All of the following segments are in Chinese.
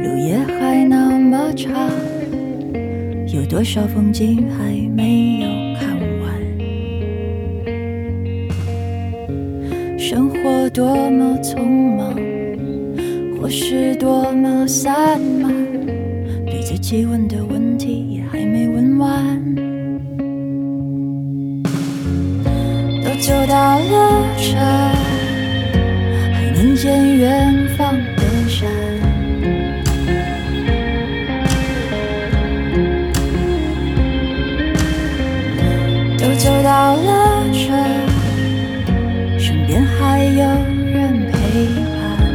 路也还那么长，有多少风景还没有看完？生活多么匆忙，或是多么散漫，对自己问的问题也还没问完。都走到了这，还能见远方的山。都走到了这，身边还有人陪伴。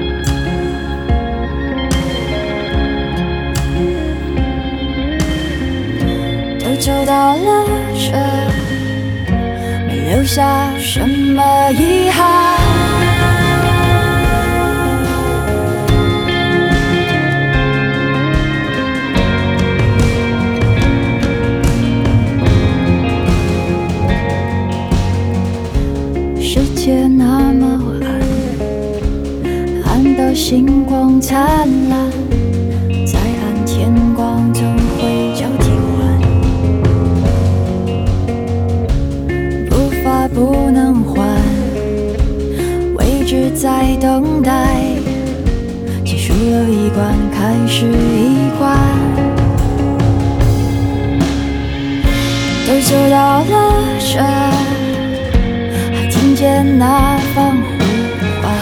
都走到了这，没留下什么遗憾。世界那么暗，暗到星光灿烂，再暗天光总会交替换。步伐不能换，位置在等待，结束了一关，开始一关。都走到了这，听见那放呼唤。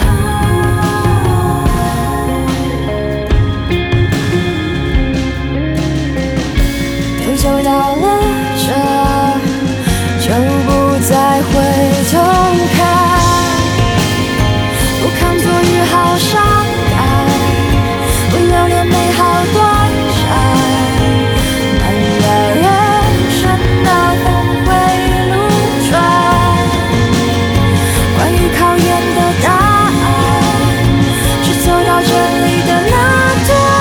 都走到了这，就不再回头看，不看昨日好伤感，不留恋美好短暂，慢了人生的峰回路转。关于考验的答案，是走到这里的那段。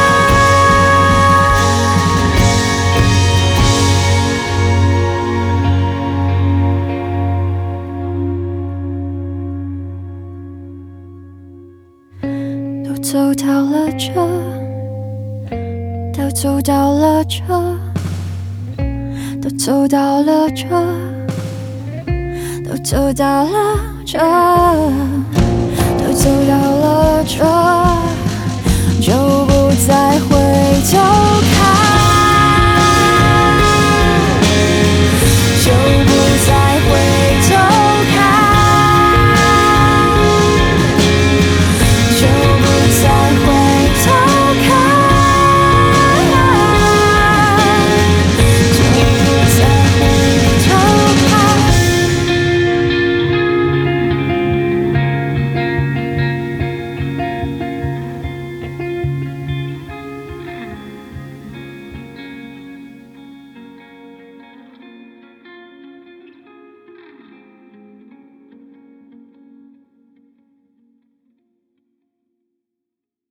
都走到了这，都走到了这，都走到了这，都走到了这，都走到了这。